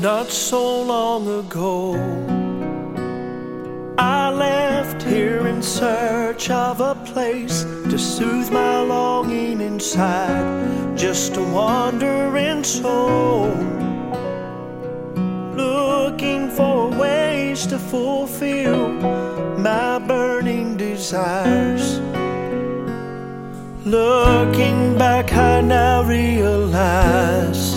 Not so long ago, I left here in search of a place to soothe my longing inside, just a wandering soul, looking for ways to fulfill my burning desires. Looking back, I now realize